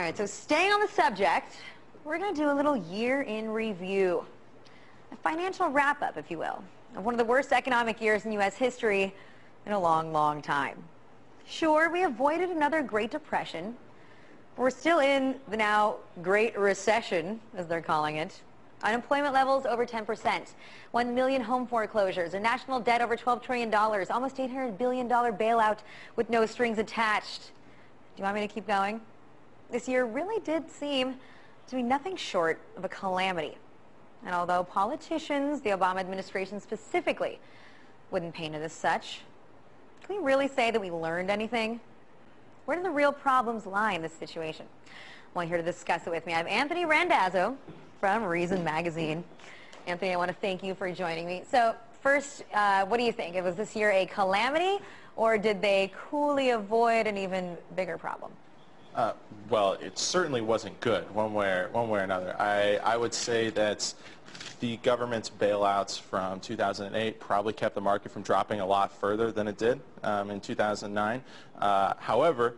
right, so staying on the subject, we're going to do a little year in review. A financial wrap-up, if you will, of one of the worst economic years in U.S. history in a long, long time. Sure, we avoided another Great Depression, but we're still in the now Great Recession, as they're calling it. Unemployment levels over 10%, 1 million home foreclosures, a national debt over $12 trillion, almost $800 billion bailout with no strings attached. Do you want me to keep going? This year really did seem to be nothing short of a calamity. And although politicians, the Obama administration specifically, wouldn't paint it as such, can we really say that we learned anything? Where do the real problems lie in this situation? Well, here to discuss it with me, I have Anthony Randazzo from Reason Magazine. Anthony, I want to thank you for joining me. So first, what do you think? Was this year a calamity, or did they coolly avoid an even bigger problem? Well, it certainly wasn't good, one way or another. I would say that the government's bailouts from 2008 probably kept the market from dropping a lot further than it did in 2009. However,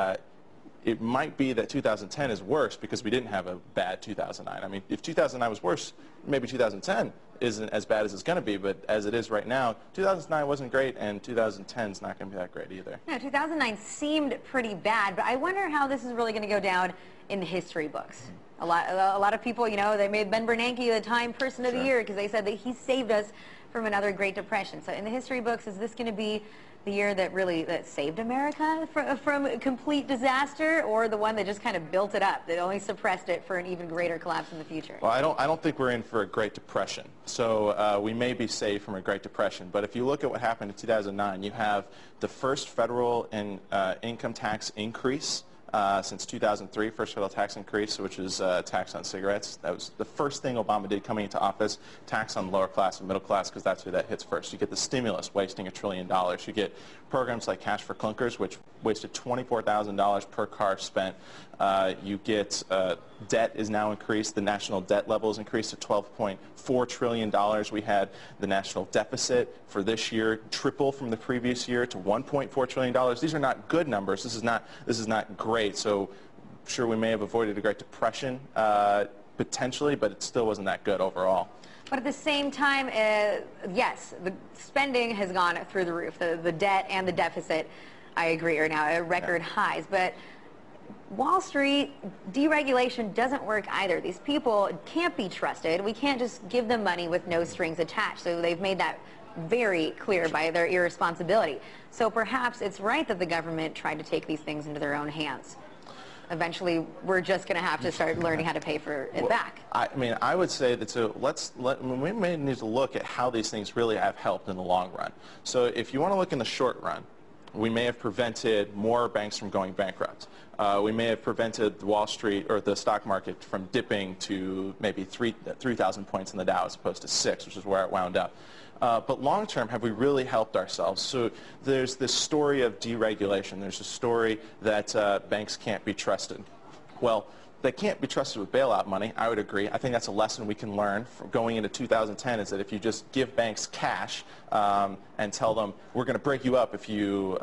it might be that 2010 is worse because we didn't have a bad 2009. I mean, if 2009 was worse, maybe 2010 isn't as bad as it's going to be, but as it is right now, 2009 wasn't great, and 2010 is not going to be that great either. No, 2009 seemed pretty bad, but I wonder how this is really going to go down in the history books. A lot of people, you know, they made Ben Bernanke the Time Person of the Year because they said that he saved us from another Great Depression. So in the history books, is this going to be the year that really saved America from complete disaster, or the one that just kind of built it up, that only suppressed it for an even greater collapse in the future? Well, I don't think we're in for a Great Depression. So we may be saved from a Great Depression. But if you look at what happened in 2009, you have the first federal income tax increase since 2003, first federal tax increase, which is tax on cigarettes. That was the first thing Obama did coming into office, tax on the lower class and middle class, because that's who that hits first. You get the stimulus wasting $1 trillion. You get programs like Cash for Clunkers, which wasted $24,000 per car spent. You get debt is now increased. The national debt level is increased to $12.4 trillion. We had the national deficit for this year triple from the previous year to $1.4 trillion. These are not good numbers. This is not great. So sure, we may have avoided a Great Depression potentially, but it still wasn't that good overall. But at the same time, yes, the spending has gone through the roof. The debt and the deficit, I agree, are now at record highs. But Wall Street deregulation doesn't work either. These people can't be trusted. We can't just give them money with no strings attached. So they've made that very clear by their irresponsibility. So perhaps it's right that the government tried to take these things into their own hands. Eventually, we're just going to have to start learning how to pay for it back. I mean, I would say that we may need to look at how these things really have helped in the long run. So if you want to look in the short run, we may have prevented more banks from going bankrupt. We may have prevented Wall Street or the stock market from dipping to maybe 3,000 points in the Dow as opposed to 6, which is where it wound up. But long term, have we really helped ourselves? So there's this story of deregulation. There's a story that banks can't be trusted. Well, they can't be trusted with bailout money. I would agree. I think that's a lesson we can learn from going into 2010, is that if you just give banks cash and tell them, we're going to break you up if you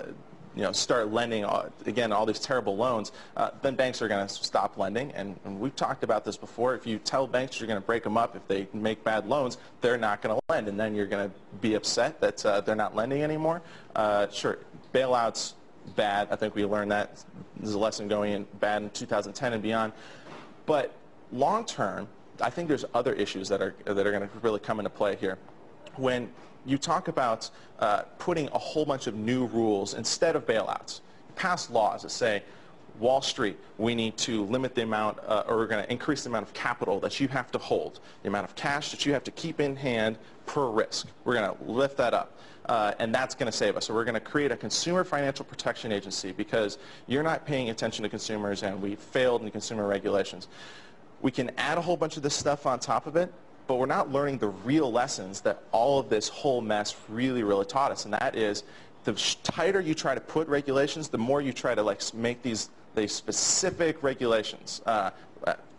start lending, again, all these terrible loans, then banks are going to stop lending. And we've talked about this before. If you tell banks you're going to break them up if they make bad loans, they're not going to lend. And then you're going to be upset that they're not lending anymore. Sure, bailouts, bad. I think we learned that. There's a lesson going in bad in 2010 and beyond. But long term, I think there's other issues that are going to really come into play here. When you talk about putting a whole bunch of new rules instead of bailouts, pass laws that say, Wall Street, we need to limit the amount, or we're going to increase the amount of capital that you have to hold, the amount of cash that you have to keep in hand per risk. We're going to lift that up. And that's going to save us. So we're going to create a consumer financial protection agency because you're not paying attention to consumers and we failed in consumer regulations. We can add a whole bunch of this stuff on top of it, but we're not learning the real lessons that all of this whole mess really, really taught us. And that is, the tighter you try to put regulations, the more you try to make these specific regulations.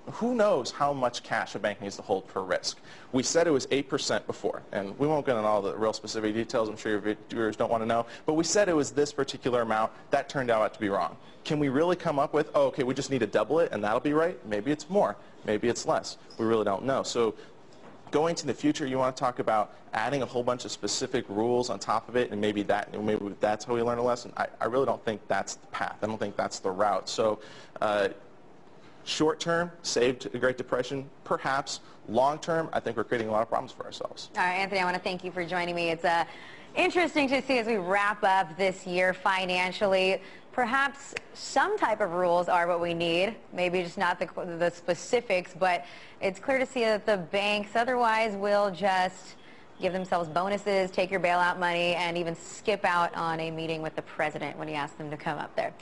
who knows how much cash a bank needs to hold per risk. We said it was 8% before, and we won't get into all the real specific details. I'm sure your viewers don't want to know, but we said it was this particular amount. That turned out to be wrong. Can we really come up with, oh, okay, we just need to double it and that'll be right? Maybe it's more, maybe it's less. We really don't know. So going to the future, you want to talk about adding a whole bunch of specific rules on top of it, and maybe that's how we learn a lesson. I really don't think that's the path. I don't think that's the route. So short term, saved the Great Depression, perhaps. Long term, I think we're creating a lot of problems for ourselves. All right, Anthony, I want to thank you for joining me. It's interesting to see as we wrap up this year financially. Perhaps some type of rules are what we need, maybe just not the specifics, but it's clear to see that the banks otherwise will just give themselves bonuses, take your bailout money, and even skip out on a meeting with the president when he asks them to come up there.